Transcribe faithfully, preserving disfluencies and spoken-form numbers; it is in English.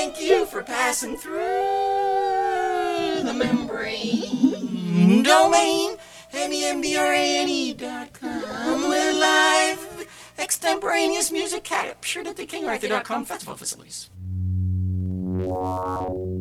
Thank you for passing through the membrane domain. M E M B R A N E dot com. We're live extemporaneous music captured at the King Arthur dot com festival facilities.